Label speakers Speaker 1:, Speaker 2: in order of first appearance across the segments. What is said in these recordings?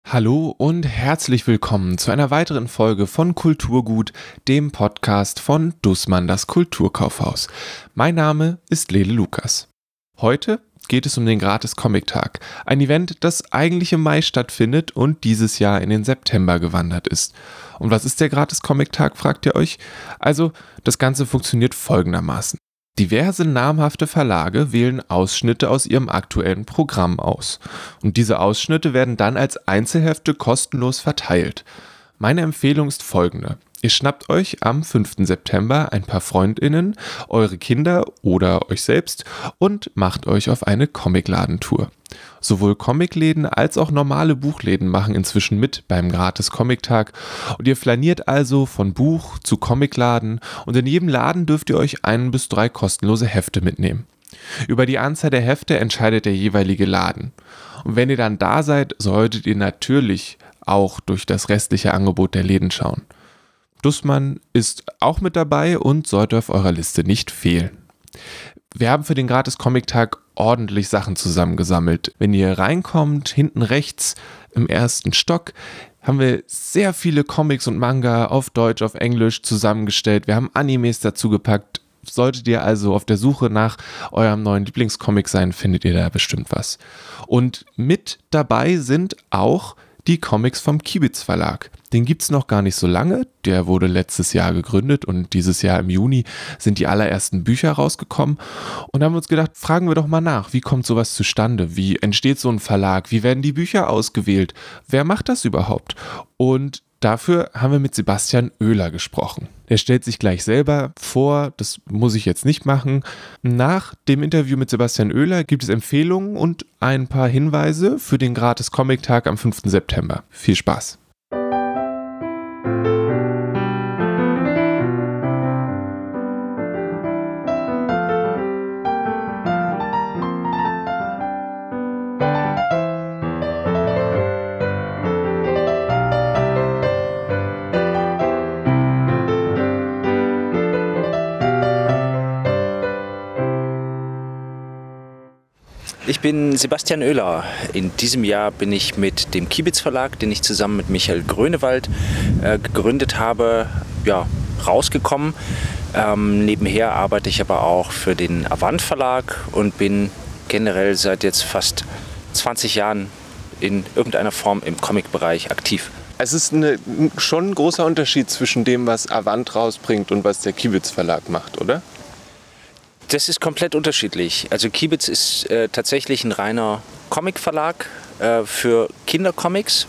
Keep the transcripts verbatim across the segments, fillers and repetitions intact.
Speaker 1: Hallo und herzlich willkommen zu einer weiteren Folge von Kulturgut, dem Podcast von Dussmann, das Kulturkaufhaus. Mein Name ist Lele Lukas. Heute geht es um den Gratis-Comic-Tag, ein Event, das eigentlich im Mai stattfindet und dieses Jahr in den September gewandert ist. Und was ist der Gratis-Comic-Tag, fragt ihr euch? Also, das Ganze funktioniert folgendermaßen. Diverse namhafte Verlage wählen Ausschnitte aus ihrem aktuellen Programm aus. Und diese Ausschnitte werden dann als Einzelhefte kostenlos verteilt. Meine Empfehlung ist folgende. Ihr schnappt euch am fünften September ein paar FreundInnen, eure Kinder oder euch selbst und macht euch auf eine Comicladentour. Sowohl Comicläden als auch normale Buchläden machen inzwischen mit beim Gratis-Comic-Tag und ihr flaniert also von Buch zu Comicladen und in jedem Laden dürft ihr euch ein bis drei kostenlose Hefte mitnehmen. Über die Anzahl der Hefte entscheidet der jeweilige Laden. Und wenn ihr dann da seid, solltet ihr natürlich auch durch das restliche Angebot der Läden schauen. Dussmann ist auch mit dabei und sollte auf eurer Liste nicht fehlen. Wir haben für den Gratis-Comic-Tag ordentlich Sachen zusammengesammelt. Wenn ihr reinkommt, hinten rechts im ersten Stock, haben wir sehr viele Comics und Manga auf Deutsch, auf Englisch zusammengestellt. Wir haben Animes dazu gepackt. Solltet ihr also auf der Suche nach eurem neuen Lieblingscomic sein, findet ihr da bestimmt was. Und mit dabei sind auch die Comics vom Kibitz Verlag. Den gibt es noch gar nicht so lange, der wurde letztes Jahr gegründet und dieses Jahr im Juni sind die allerersten Bücher rausgekommen und haben uns gedacht, fragen wir doch mal nach, wie kommt sowas zustande, wie entsteht so ein Verlag, wie werden die Bücher ausgewählt, wer macht das überhaupt? Und dafür haben wir mit Sebastian Oehler gesprochen. Der stellt sich gleich selber vor, das muss ich jetzt nicht machen. Nach dem Interview mit Sebastian Oehler gibt es Empfehlungen und ein paar Hinweise für den Gratis-Comic-Tag am fünften September. Viel Spaß!
Speaker 2: Ich bin Sebastian Oehler. In diesem Jahr bin ich mit dem Kibitz Verlag, den ich zusammen mit Michael Grönewald äh, gegründet habe, ja, rausgekommen. Ähm, nebenher arbeite ich aber auch für den Avant Verlag und bin generell seit jetzt fast zwanzig Jahren in irgendeiner Form im Comic-Bereich aktiv.
Speaker 1: Es ist eine, schon ein großer Unterschied zwischen dem, was Avant rausbringt und was der Kibitz Verlag macht, oder?
Speaker 2: Das ist komplett unterschiedlich. Also Kibitz ist äh, tatsächlich ein reiner Comic-Verlag äh, für Kindercomics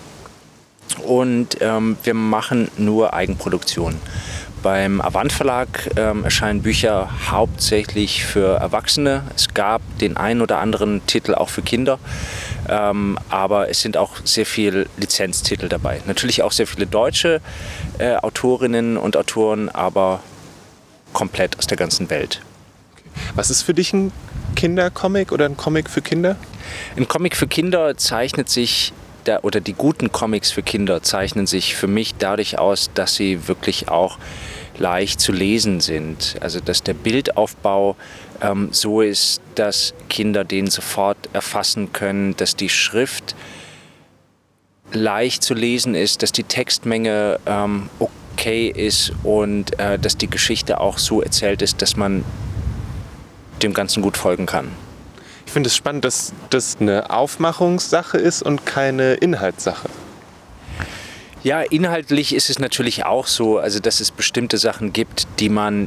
Speaker 2: und ähm, wir machen nur Eigenproduktion. Beim Avant Verlag ähm, erscheinen Bücher hauptsächlich für Erwachsene. Es gab den einen oder anderen Titel auch für Kinder, ähm, aber es sind auch sehr viele Lizenztitel dabei. Natürlich auch sehr viele deutsche äh, Autorinnen und Autoren, aber komplett aus der ganzen Welt.
Speaker 1: Was ist für dich ein Kindercomic oder ein Comic für Kinder?
Speaker 2: Ein Comic für Kinder zeichnet sich, oder die guten Comics für Kinder zeichnen sich für mich dadurch aus, dass sie wirklich auch leicht zu lesen sind. Also dass der Bildaufbau ähm, so ist, dass Kinder den sofort erfassen können, dass die Schrift leicht zu lesen ist, dass die Textmenge ähm, okay ist und äh, dass die Geschichte auch so erzählt ist, dass man dem Ganzen gut folgen kann.
Speaker 1: Ich finde es spannend, dass das eine Aufmachungssache ist und keine Inhaltssache.
Speaker 2: Ja, inhaltlich ist es natürlich auch so, also dass es bestimmte Sachen gibt, die man,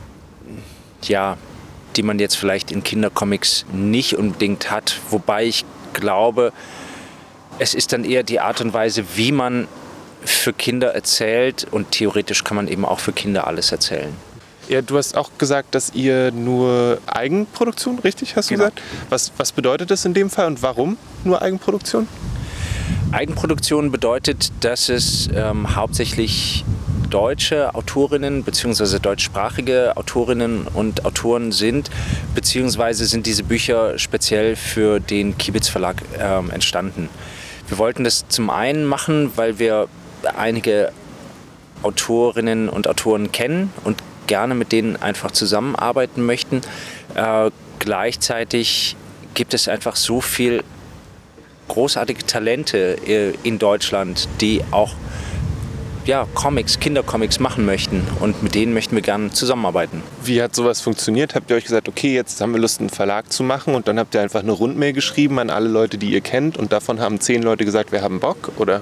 Speaker 2: ja, die man jetzt vielleicht in Kindercomics nicht unbedingt hat. Wobei ich glaube, es ist dann eher die Art und Weise, wie man für Kinder erzählt und theoretisch kann man eben auch für Kinder alles erzählen.
Speaker 1: Ja, du hast auch gesagt, dass ihr nur Eigenproduktion, richtig, hast du
Speaker 2: Genau.
Speaker 1: gesagt? Was, was bedeutet das in dem Fall und warum nur Eigenproduktion?
Speaker 2: Eigenproduktion bedeutet, dass es ähm, hauptsächlich deutsche Autorinnen bzw. deutschsprachige Autorinnen und Autoren sind, beziehungsweise sind diese Bücher speziell für den Kibitz Verlag ähm, entstanden. Wir wollten das zum einen machen, weil wir einige Autorinnen und Autoren kennen und gerne mit denen einfach zusammenarbeiten möchten. Äh, gleichzeitig gibt es einfach so viel großartige Talente äh, in Deutschland, die auch ja, Comics, Kindercomics machen möchten und mit denen möchten wir gerne zusammenarbeiten.
Speaker 1: Wie hat sowas funktioniert? Habt ihr euch gesagt, okay, jetzt haben wir Lust, einen Verlag zu machen und dann habt ihr einfach eine Rundmail geschrieben an alle Leute, die ihr kennt und davon haben zehn Leute gesagt, wir haben Bock, oder?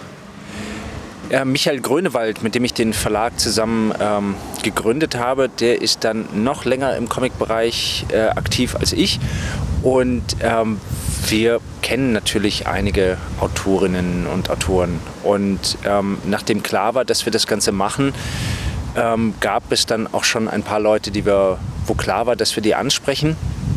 Speaker 2: Ja, Michael Grönewald, mit dem ich den Verlag zusammen ähm, gegründet habe, der ist dann noch länger im Comic-Bereich äh, aktiv als ich und ähm, wir kennen natürlich einige Autorinnen und Autoren und ähm, nachdem klar war, dass wir das Ganze machen, ähm, gab es dann auch schon ein paar Leute, die wir, wo klar war, dass wir die ansprechen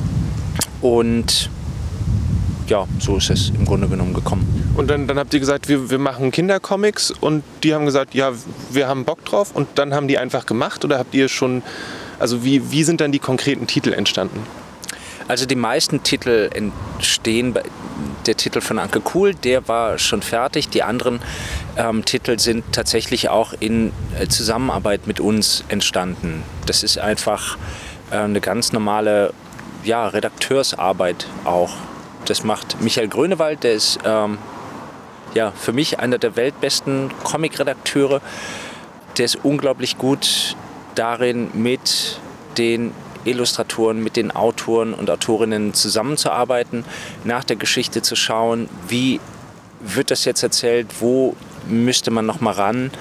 Speaker 2: und ja, so ist es im Grunde genommen gekommen.
Speaker 1: Und dann, dann habt ihr gesagt, wir, wir machen Kindercomics und die haben gesagt, ja, wir haben Bock drauf und dann haben die einfach gemacht oder habt ihr schon, also wie, wie sind dann die konkreten Titel entstanden?
Speaker 2: Also die meisten Titel entstehen, der Titel von Anke Kuhl, der war schon fertig. Die anderen ähm, Titel sind tatsächlich auch in äh, Zusammenarbeit mit uns entstanden. Das ist einfach äh, eine ganz normale ja, Redakteursarbeit auch. Das macht Michael Grönewald, der ist ähm, ja, für mich einer der weltbesten Comic-Redakteure. Der ist unglaublich gut darin, mit den Illustratoren, mit den Autoren und Autorinnen zusammenzuarbeiten, nach der Geschichte zu schauen, wie wird das jetzt erzählt, wo müsste man noch mal ran.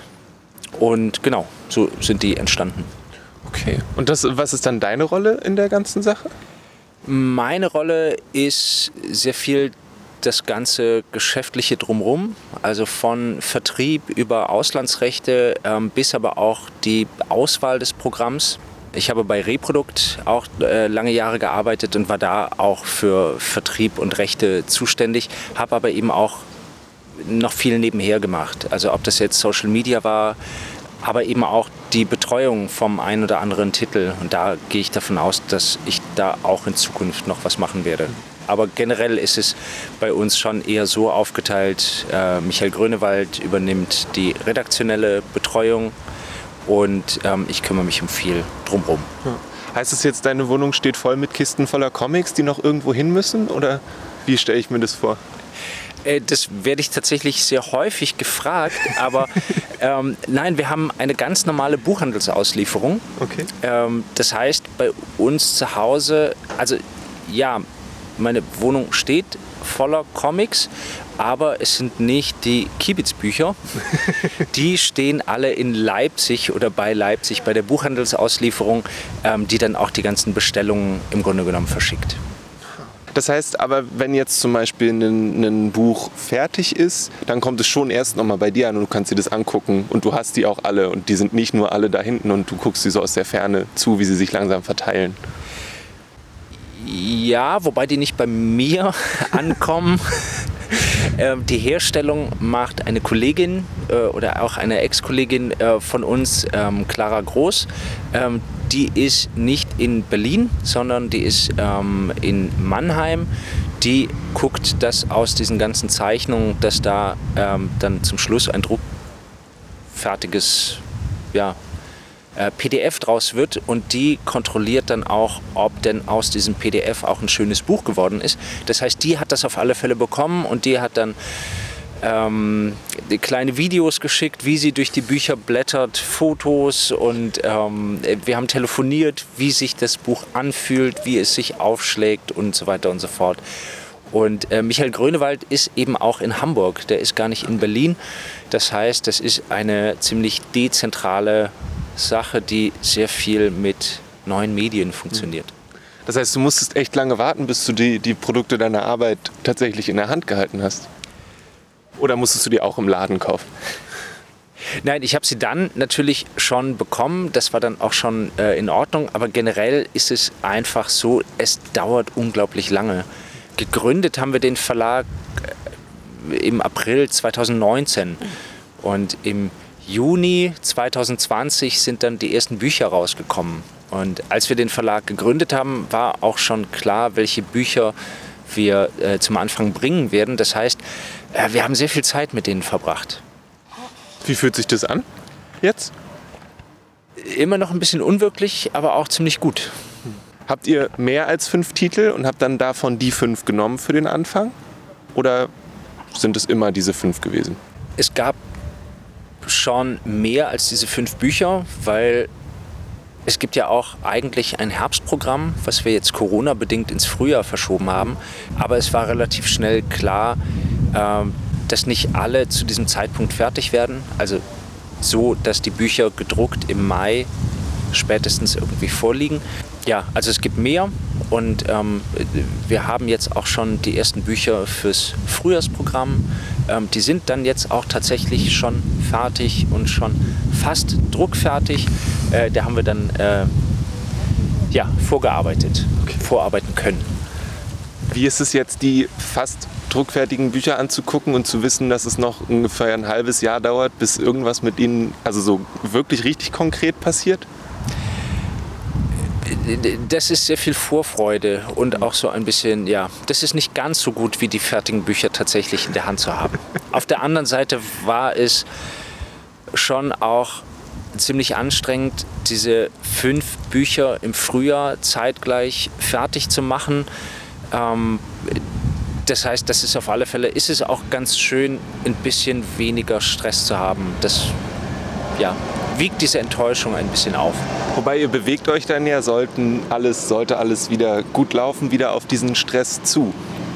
Speaker 2: Und genau, so sind die entstanden.
Speaker 1: Okay. Und das, was ist dann deine Rolle in der ganzen Sache?
Speaker 2: Meine Rolle ist sehr viel das ganze Geschäftliche drumherum, also von Vertrieb über Auslandsrechte ähm, bis aber auch die Auswahl des Programms. Ich habe bei Reprodukt auch äh, lange Jahre gearbeitet und war da auch für Vertrieb und Rechte zuständig, habe aber eben auch noch viel nebenher gemacht. Also ob das jetzt Social Media war, aber eben auch die Betreuung vom einen oder anderen Titel. Und da gehe ich davon aus, dass ich da auch in Zukunft noch was machen werde. Aber generell ist es bei uns schon eher so aufgeteilt, äh, Michael Grönewald übernimmt die redaktionelle Betreuung und ähm, ich kümmere mich um viel drumherum.
Speaker 1: Ja. Heißt es jetzt, deine Wohnung steht voll mit Kisten voller Comics, die noch irgendwo hin müssen? Oder wie stelle ich mir das vor?
Speaker 2: Das werde ich tatsächlich sehr häufig gefragt, aber ähm, nein, wir haben eine ganz normale Buchhandelsauslieferung.
Speaker 1: Okay.
Speaker 2: Ähm, das heißt, bei uns zu Hause, also ja, meine Wohnung steht voller Comics, aber es sind nicht die Kibitz-Bücher. Die stehen alle in Leipzig oder bei Leipzig bei der Buchhandelsauslieferung, ähm, die dann auch die ganzen Bestellungen im Grunde genommen verschickt.
Speaker 1: Das heißt aber, wenn jetzt zum Beispiel ein, ein Buch fertig ist, dann kommt es schon erst nochmal bei dir an und du kannst dir das angucken und du hast die auch alle und die sind nicht nur alle da hinten und du guckst sie so aus der Ferne zu, wie sie sich langsam verteilen.
Speaker 2: Ja, wobei die nicht bei mir ankommen. Ähm, die Herstellung macht eine Kollegin äh, oder auch eine Ex-Kollegin äh, von uns, ähm, Clara Groß. Ähm, die ist nicht in Berlin, sondern die ist ähm, in Mannheim. Die guckt, dass aus diesen ganzen Zeichnungen, dass da ähm, dann zum Schluss ein druckfertiges ja, äh, P D F draus wird und die kontrolliert dann auch, ob denn aus diesem P D F auch ein schönes Buch geworden ist. Das heißt, die hat das auf alle Fälle bekommen und die hat dann ähm, kleine Videos geschickt, wie sie durch die Bücher blättert, Fotos und ähm, wir haben telefoniert, wie sich das Buch anfühlt, wie es sich aufschlägt und so weiter und so fort. Und äh, Michael Grönewald ist eben auch in Hamburg, der ist gar nicht in Berlin. Das heißt, das ist eine ziemlich dezentrale Sache, die sehr viel mit neuen Medien funktioniert.
Speaker 1: Das heißt, du musstest echt lange warten, bis du die, die Produkte deiner Arbeit tatsächlich in der Hand gehalten hast? Oder musstest du die auch im Laden kaufen?
Speaker 2: Nein, ich habe sie dann natürlich schon bekommen. Das war dann auch schon äh, in Ordnung. Aber generell ist es einfach so, es dauert unglaublich lange. Gegründet haben wir den Verlag äh, im April zweitausendneunzehn. Und im Juni zweitausendzwanzig sind dann die ersten Bücher rausgekommen. Und als wir den Verlag gegründet haben, war auch schon klar, welche Bücher wir äh, zum Anfang bringen werden. Das heißt, äh, wir haben sehr viel Zeit mit denen verbracht.
Speaker 1: Wie fühlt sich das an jetzt?
Speaker 2: Immer noch ein bisschen unwirklich, aber auch ziemlich gut.
Speaker 1: Habt ihr mehr als fünf Titel und habt dann davon die fünf genommen für den Anfang? oder sind es immer diese fünf gewesen?
Speaker 2: Es gab schon mehr als diese fünf Bücher, weil es gibt ja auch eigentlich ein Herbstprogramm, was wir jetzt Corona-bedingt ins Frühjahr verschoben haben. Aber es war relativ schnell klar, äh, dass nicht alle zu diesem Zeitpunkt fertig werden. Also so, dass die Bücher gedruckt im Mai spätestens irgendwie vorliegen. Ja, also es gibt mehr und ähm, wir haben jetzt auch schon die ersten Bücher fürs Frühjahrsprogramm. Ähm, die sind dann jetzt auch tatsächlich schon fertig und schon fast druckfertig. Äh, da haben wir dann äh, ja, vorgearbeitet, okay. vorarbeiten können.
Speaker 1: Wie ist es jetzt, die fast druckfertigen Bücher anzugucken und zu wissen, dass es noch ungefähr ein halbes Jahr dauert, bis irgendwas mit ihnen, also so wirklich richtig konkret passiert?
Speaker 2: Das ist sehr viel Vorfreude und auch so ein bisschen, ja, das ist nicht ganz so gut, wie die fertigen Bücher tatsächlich in der Hand zu haben. Auf der anderen Seite war es schon auch ziemlich anstrengend, diese fünf Bücher im Frühjahr zeitgleich fertig zu machen. Ähm, das heißt, das ist auf alle Fälle, ist es auch ganz schön, ein bisschen weniger Stress zu haben. Das, ja, wiegt diese Enttäuschung ein bisschen auf.
Speaker 1: Wobei ihr bewegt euch dann ja, sollten alles, sollte alles wieder gut laufen, wieder auf diesen Stress zu.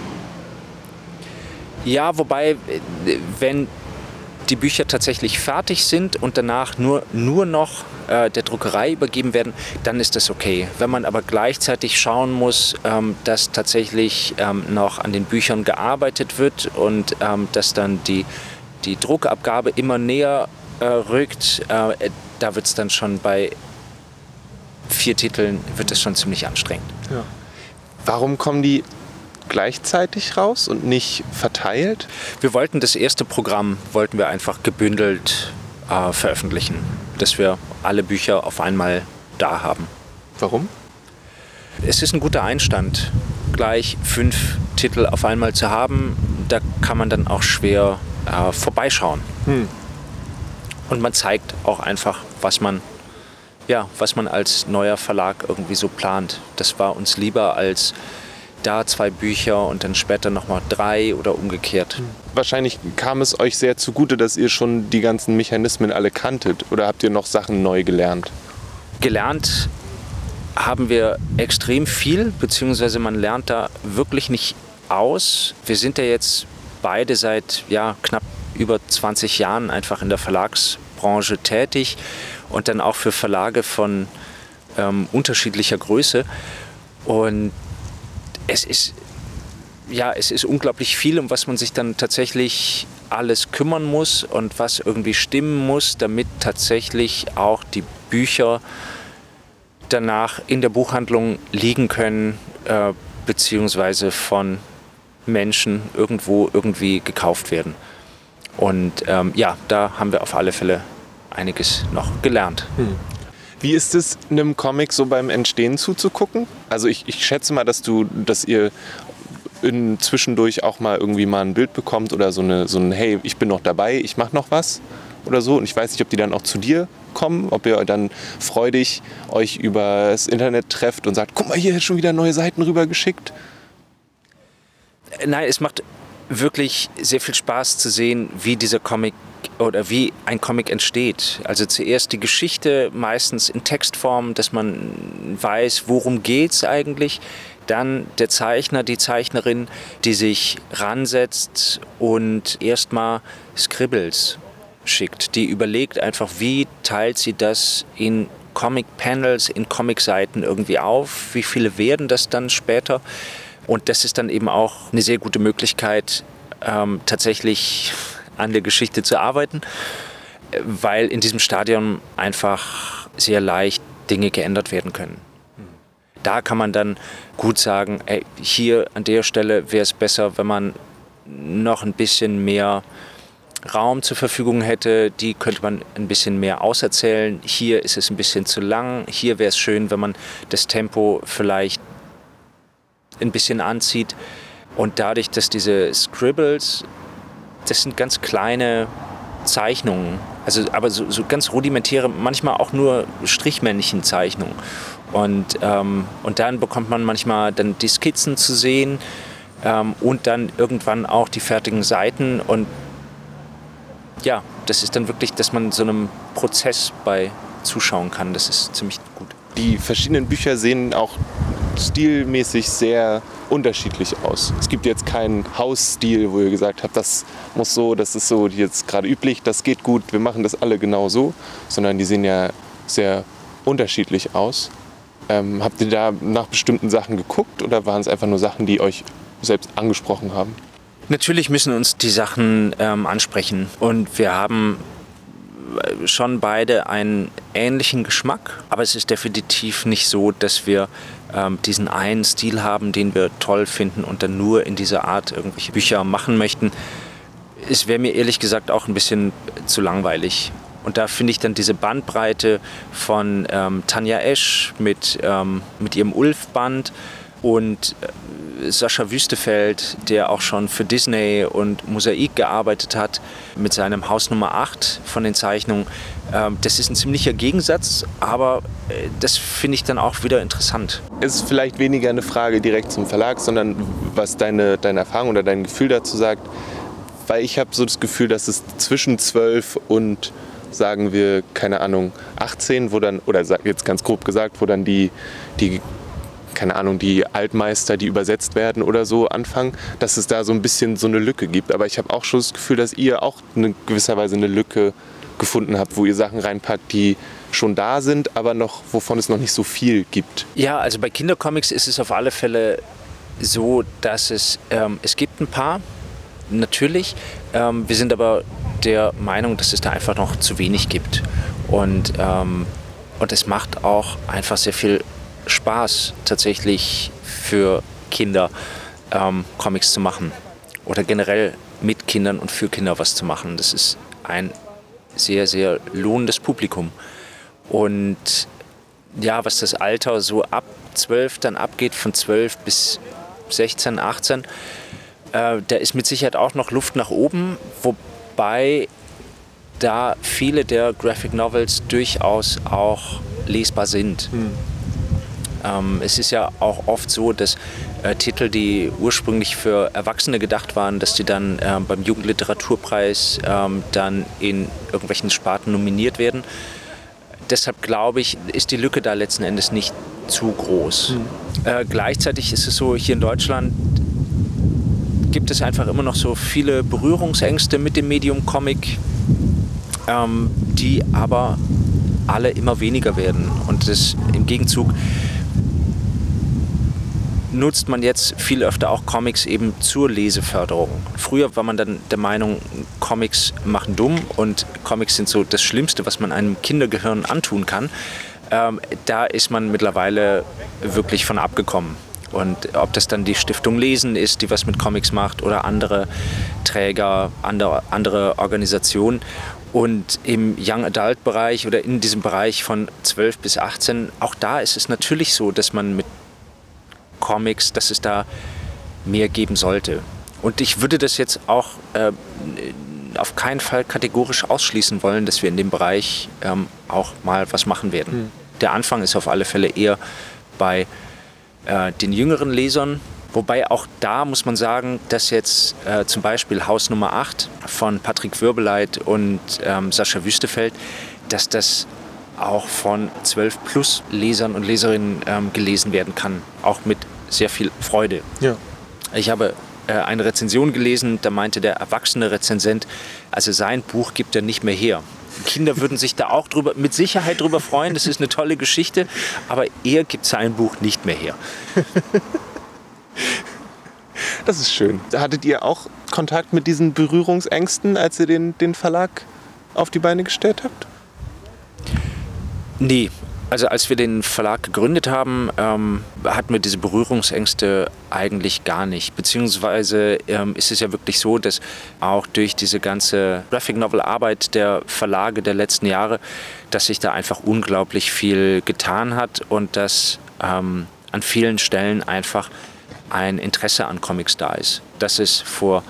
Speaker 2: Ja, wobei, wenn die Bücher tatsächlich fertig sind und danach nur, nur noch äh, der Druckerei übergeben werden, dann ist das okay. Wenn man aber gleichzeitig schauen muss, ähm, dass tatsächlich ähm, noch an den Büchern gearbeitet wird und ähm, dass dann die, die Druckabgabe immer näher äh, rückt, äh, da wird es dann schon bei vier Titeln wird es schon ziemlich anstrengend.
Speaker 1: Ja. Warum kommen die gleichzeitig raus und nicht verteilt?
Speaker 2: Wir wollten das erste Programm wollten wir einfach gebündelt äh, veröffentlichen, dass wir alle Bücher auf einmal da haben.
Speaker 1: Warum?
Speaker 2: Es ist ein guter Einstand, gleich fünf Titel auf einmal zu haben. Da kann man dann auch schwer äh, vorbeischauen. Hm. Und man zeigt auch einfach, was man Ja, was man als neuer Verlag irgendwie so plant. Das war uns lieber als da zwei Bücher und dann später nochmal drei oder umgekehrt.
Speaker 1: Wahrscheinlich kam es euch sehr zugute, dass ihr schon die ganzen Mechanismen alle kanntet. Oder habt ihr noch Sachen neu gelernt?
Speaker 2: Gelernt haben wir extrem viel, beziehungsweise man lernt da wirklich nicht aus. Wir sind ja jetzt beide seit ja, knapp über zwanzig Jahren einfach in der Verlagsbranche tätig. Und dann auch für Verlage von ähm, unterschiedlicher Größe. Und es ist, ja, es ist unglaublich viel, um was man sich dann tatsächlich alles kümmern muss und was irgendwie stimmen muss, damit tatsächlich auch die Bücher danach in der Buchhandlung liegen können, äh, beziehungsweise von Menschen irgendwo irgendwie gekauft werden. Und ähm, ja, da haben wir auf alle Fälle einiges noch gelernt. Hm.
Speaker 1: Wie ist es, einem Comic so beim Entstehen zuzugucken? Also ich, ich schätze mal, dass du, dass ihr in, zwischendurch auch mal irgendwie mal ein Bild bekommt oder so, eine, so ein hey, ich bin noch dabei, ich mache noch was oder so. Und ich weiß nicht, ob die dann auch zu dir kommen, ob ihr dann freudig euch über das Internet trefft und sagt, guck mal, hier ist schon wieder neue Seiten rübergeschickt.
Speaker 2: Nein, es macht wirklich sehr viel Spaß zu sehen, wie dieser Comic oder wie ein Comic entsteht. Also zuerst die Geschichte, meistens in Textform, dass man weiß, worum geht's eigentlich. Dann der Zeichner, die Zeichnerin, die sich ransetzt und erstmal Scribbles schickt. Die überlegt einfach, wie teilt sie das in Comic-Panels, in Comic-Seiten irgendwie auf. Wie viele werden das dann später? Und das ist dann eben auch eine sehr gute Möglichkeit, ähm, tatsächlich an der Geschichte zu arbeiten, weil in diesem Stadium einfach sehr leicht Dinge geändert werden können. Da kann man dann gut sagen, ey, hier an der Stelle wäre es besser, wenn man noch ein bisschen mehr Raum zur Verfügung hätte, die könnte man ein bisschen mehr auserzählen. Hier ist es ein bisschen zu lang, hier wäre es schön, wenn man das Tempo vielleicht ein bisschen anzieht. Und dadurch, dass diese Scribbles, das sind ganz kleine Zeichnungen, also aber so, so ganz rudimentäre, manchmal auch nur Strichmännchenzeichnungen. Und, ähm, und dann bekommt man manchmal dann die Skizzen zu sehen, ähm, und dann irgendwann auch die fertigen Seiten. Und ja, das ist dann wirklich, dass man so einem Prozess bei zuschauen kann. Das ist ziemlich gut.
Speaker 1: Die verschiedenen Bücher sehen auch stilmäßig sehr unterschiedlich aus. Es gibt jetzt keinen Hausstil, wo ihr gesagt habt, das muss so, das ist so jetzt gerade üblich, das geht gut, wir machen das alle genau so, sondern die sehen ja sehr unterschiedlich aus. Ähm, habt ihr da nach bestimmten Sachen geguckt oder waren es einfach nur Sachen, die euch selbst angesprochen haben?
Speaker 2: Natürlich müssen uns die Sachen ähm, ansprechen und wir haben schon beide einen ähnlichen Geschmack, aber es ist definitiv nicht so, dass wir ähm, diesen einen Stil haben, den wir toll finden und dann nur in dieser Art irgendwelche Bücher machen möchten. Es wäre mir ehrlich gesagt auch ein bisschen zu langweilig. Und da finde ich dann diese Bandbreite von ähm, Tanja Esch mit, ähm, mit ihrem Ulf-Band und äh, Sascha Wüstefeld, der auch schon für Disney und Mosaik gearbeitet hat, mit seinem Haus Nummer acht von den Zeichnungen. Ähm, das ist ein ziemlicher Gegensatz, aber äh, das finde ich dann auch wieder interessant.
Speaker 1: Es ist vielleicht weniger eine Frage direkt zum Verlag, sondern was deine, deine Erfahrung oder dein Gefühl dazu sagt. Weil ich habe so das Gefühl, dass es zwischen zwölf und, sagen wir, keine Ahnung, achtzehn, wo dann, oder jetzt ganz grob gesagt, wo dann die, die keine Ahnung, die Altmeister, die übersetzt werden oder so anfangen, dass es da so ein bisschen so eine Lücke gibt. Aber ich habe auch schon das Gefühl, dass ihr auch in gewisser Weise eine Lücke gefunden habt, wo ihr Sachen reinpackt, die schon da sind, aber noch, wovon es noch nicht so viel gibt.
Speaker 2: Ja, also bei Kindercomics ist es auf alle Fälle so, dass es, ähm, es gibt ein paar, natürlich. Ähm, wir sind aber der Meinung, dass es da einfach noch zu wenig gibt. Und, ähm, und es macht auch einfach sehr viel Spaß, tatsächlich für Kinder ähm, Comics zu machen. Oder generell mit Kindern und für Kinder was zu machen. Das ist ein sehr, sehr lohnendes Publikum. Und ja, was das Alter so ab zwölf dann abgeht, von zwölf bis sechzehn, achtzehn, äh, da ist mit Sicherheit auch noch Luft nach oben, wobei da viele der Graphic Novels durchaus auch lesbar sind. Hm. Ähm, es ist ja auch oft so, dass äh, Titel, die ursprünglich für Erwachsene gedacht waren, dass die dann äh, beim Jugendliteraturpreis ähm, dann in irgendwelchen Sparten nominiert werden. Deshalb glaube ich, ist die Lücke da letzten Endes nicht zu groß. Mhm. Äh, gleichzeitig ist es so, hier in Deutschland gibt es einfach immer noch so viele Berührungsängste mit dem Medium Comic, ähm, die aber alle immer weniger werden. Und das im Gegenzug nutzt man jetzt viel öfter auch Comics eben zur Leseförderung. Früher war man dann der Meinung, Comics machen dumm und Comics sind so das Schlimmste, was man einem Kindergehirn antun kann. Ähm, da ist man mittlerweile wirklich von abgekommen. Und ob das dann die Stiftung Lesen ist, die was mit Comics macht, oder andere Träger, andere, andere Organisationen. Und im Young Adult Bereich oder in diesem Bereich von zwölf bis achtzehn, auch da ist es natürlich so, dass man mit Comics, dass es da mehr geben sollte. Und ich würde das jetzt auch äh, auf keinen Fall kategorisch ausschließen wollen, dass wir in dem Bereich ähm, auch mal was machen werden. Mhm. Der Anfang ist auf alle Fälle eher bei äh, den jüngeren Lesern, wobei auch da muss man sagen, dass jetzt äh, zum Beispiel Haus Nummer acht von Patrick Wirbeleit und ähm, Sascha Wüstefeld, dass das auch von zwölf plus Lesern und Leserinnen ähm, gelesen werden kann, auch mit sehr viel Freude. Ja. Ich habe äh, eine Rezension gelesen, da meinte der erwachsene Rezensent, also sein Buch gibt er nicht mehr her. Kinder würden sich da auch drüber, mit Sicherheit drüber freuen, das ist eine tolle Geschichte, aber er gibt sein Buch nicht mehr her.
Speaker 1: Das ist schön. Hattet ihr auch Kontakt mit diesen Berührungsängsten, als ihr den, den Verlag auf die Beine gestellt habt?
Speaker 2: Nee, also als wir den Verlag gegründet haben, ähm, hatten wir diese Berührungsängste eigentlich gar nicht. Beziehungsweise ähm, ist es ja wirklich so, dass auch durch diese ganze Graphic Novel Arbeit der Verlage der letzten Jahre, dass sich da einfach unglaublich viel getan hat und dass ähm, an vielen Stellen einfach ein Interesse an Comics da ist. Das es vor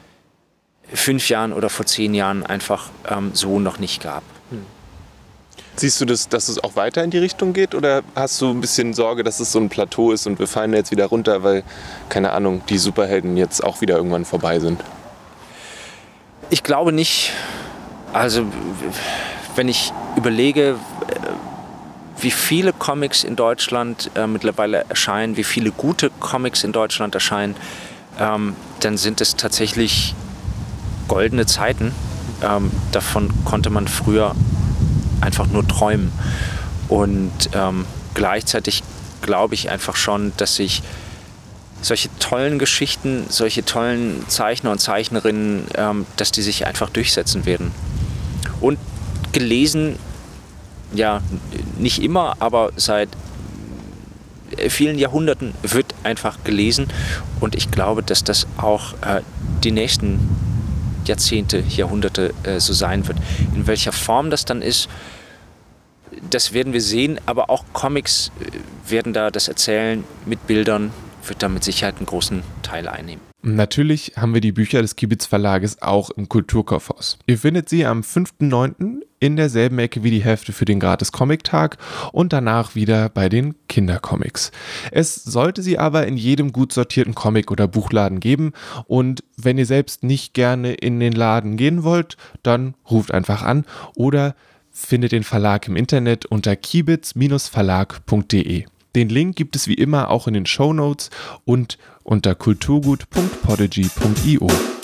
Speaker 2: fünf Jahren oder vor zehn Jahren einfach ähm, so noch nicht gab.
Speaker 1: Siehst du, das, dass es auch weiter in die Richtung geht oder hast du ein bisschen Sorge, dass es so ein Plateau ist und wir fallen jetzt wieder runter, weil, keine Ahnung, die Superhelden jetzt auch wieder irgendwann vorbei sind?
Speaker 2: Ich glaube nicht. Also wenn ich überlege, wie viele Comics in Deutschland äh, mittlerweile erscheinen, wie viele gute Comics in Deutschland erscheinen, ähm, dann sind es tatsächlich goldene Zeiten. Ähm, davon konnte man früher einfach nur träumen. Und ähm, gleichzeitig glaube ich einfach schon, dass sich solche tollen Geschichten, solche tollen Zeichner und Zeichnerinnen, ähm, dass die sich einfach durchsetzen werden. Und gelesen, ja, nicht immer, aber seit vielen Jahrhunderten wird einfach gelesen. Und ich glaube, dass das auch äh, die nächsten Jahrzehnte, Jahrhunderte äh, so sein wird. In welcher Form das dann ist, das werden wir sehen, aber auch Comics äh, werden da das Erzählen mit Bildern, wird da mit Sicherheit einen großen Teil einnehmen.
Speaker 1: Natürlich haben wir die Bücher des Kibitz Verlages auch im Kulturkaufhaus. Ihr findet sie am fünften neunten in derselben Ecke wie die Hefte für den Gratis-Comic-Tag und danach wieder bei den Kindercomics. Es sollte sie aber in jedem gut sortierten Comic- oder Buchladen geben und wenn ihr selbst nicht gerne in den Laden gehen wollt, dann ruft einfach an oder findet den Verlag im Internet unter kibitz verlag punkt de. Den Link gibt es wie immer auch in den Shownotes und unter kulturgut punkt podigy punkt io.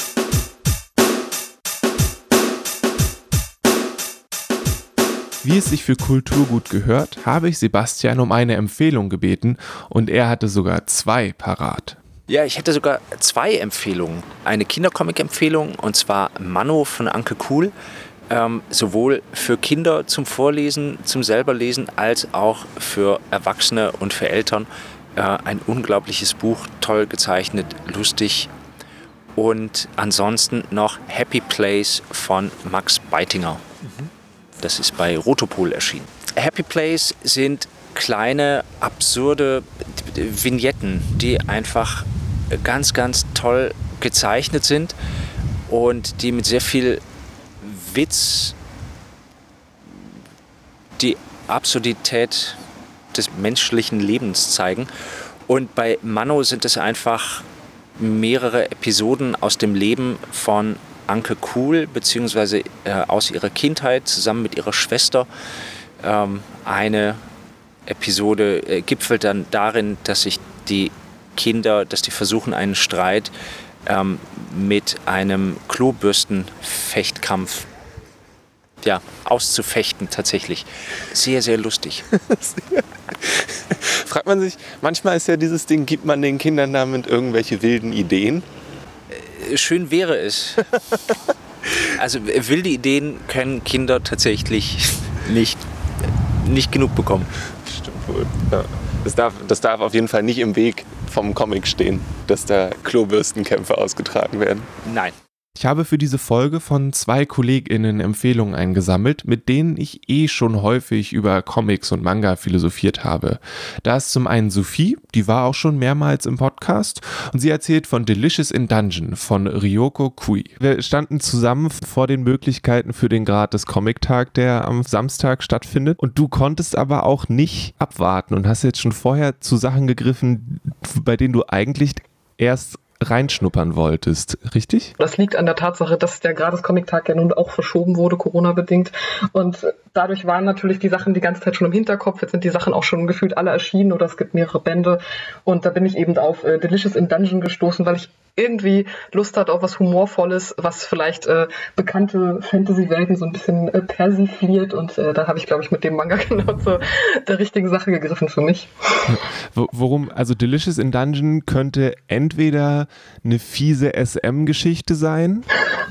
Speaker 1: Wie es sich für Kulturgut gehört, habe ich Sebastian um eine Empfehlung gebeten und er hatte sogar zwei parat.
Speaker 2: Ja, ich hätte sogar zwei Empfehlungen. Eine Kindercomic-Empfehlung und zwar Manno von Anke Kuhl. Ähm, sowohl für Kinder zum Vorlesen, zum selberlesen, als auch für Erwachsene und für Eltern. Äh, ein unglaubliches Buch, toll gezeichnet, lustig. Und ansonsten noch Happy Place von Max Beitinger. Mhm. Das ist bei Rotopol erschienen. Happy Place sind kleine, absurde Vignetten, die einfach ganz, ganz toll gezeichnet sind und die mit sehr viel Witz die Absurdität des menschlichen Lebens zeigen. Und bei Manno sind es einfach mehrere Episoden aus dem Leben von Anke Kuhl, beziehungsweise äh, aus ihrer Kindheit zusammen mit ihrer Schwester. Ähm, eine Episode äh, gipfelt dann darin, dass sich die Kinder, dass die versuchen, einen Streit ähm, mit einem Klobürstenfechtkampf ja, auszufechten tatsächlich. Sehr, sehr lustig.
Speaker 1: Fragt man sich, manchmal ist ja dieses Ding, gibt man den Kindern damit irgendwelche wilden Ideen?
Speaker 2: Schön wäre es. Also wilde Ideen können Kinder tatsächlich nicht, nicht genug bekommen.
Speaker 1: Stimmt wohl. Ja. Das darf, das darf auf jeden Fall nicht im Weg vom Comic stehen, dass da Klobürstenkämpfe ausgetragen werden.
Speaker 2: Nein.
Speaker 1: Ich habe für diese Folge von zwei KollegInnen Empfehlungen eingesammelt, mit denen ich eh schon häufig über Comics und Manga philosophiert habe. Da ist zum einen Sophie, die war auch schon mehrmals im Podcast und sie erzählt von Delicious in Dungeon von Ryoko Kui. Wir standen zusammen vor den Möglichkeiten für den Gratis-Comic-Tag, der am Samstag stattfindet und du konntest aber auch nicht abwarten und hast jetzt schon vorher zu Sachen gegriffen, bei denen du eigentlich erst reinschnuppern wolltest, richtig?
Speaker 3: Das liegt an der Tatsache, dass der Gratis-Comic-Tag ja nun auch verschoben wurde, Corona-bedingt. Und dadurch waren natürlich die Sachen die ganze Zeit schon im Hinterkopf. Jetzt sind die Sachen auch schon gefühlt alle erschienen oder es gibt mehrere Bände. Und da bin ich eben auf äh, Delicious in Dungeon gestoßen, weil ich irgendwie Lust hatte auf was Humorvolles, was vielleicht äh, bekannte Fantasy-Welten so ein bisschen äh, persifliert. Und äh, da habe ich, glaube ich, mit dem Manga genau zu der richtigen Sache gegriffen für mich.
Speaker 1: Worum, also Delicious in Dungeon könnte entweder eine fiese S M-Geschichte sein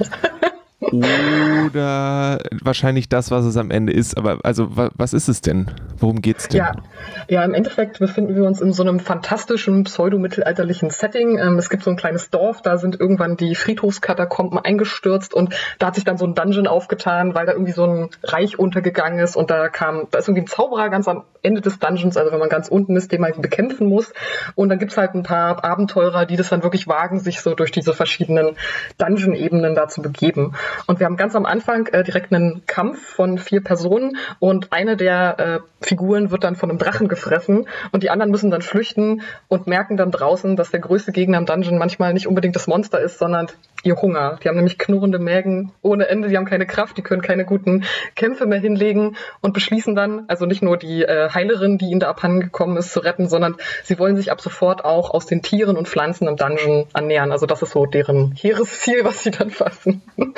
Speaker 1: oder wahrscheinlich das, was es am Ende ist. Aber also, was ist es denn? Worum geht's denn?
Speaker 3: Ja, ja, im Endeffekt befinden wir uns in so einem fantastischen, pseudo-mittelalterlichen Setting. Ähm, es gibt so ein kleines Dorf, da sind irgendwann die Friedhofskatakomben eingestürzt und da hat sich dann so ein Dungeon aufgetan, weil da irgendwie so ein Reich untergegangen ist und da kam, da ist irgendwie ein Zauberer ganz am Ende des Dungeons, also wenn man ganz unten ist, den man bekämpfen muss. Und dann gibt's halt ein paar Abenteurer, die das dann wirklich wagen, sich so durch diese verschiedenen Dungeon-Ebenen da zu begeben. Und wir haben ganz am Anfang äh, direkt einen Kampf von vier Personen und eine der äh, Figuren wird dann von einem Drachen gefressen und die anderen müssen dann flüchten und merken dann draußen, dass der größte Gegner im Dungeon manchmal nicht unbedingt das Monster ist, sondern ihr Hunger. Die haben nämlich knurrende Mägen ohne Ende, die haben keine Kraft, die können keine guten Kämpfe mehr hinlegen und beschließen dann, also nicht nur die äh, Heilerin, die ihnen da abhanden gekommen ist, zu retten, sondern sie wollen sich ab sofort auch aus den Tieren und Pflanzen im Dungeon ernähren. Also das ist so deren Heeresziel, was sie dann fassen.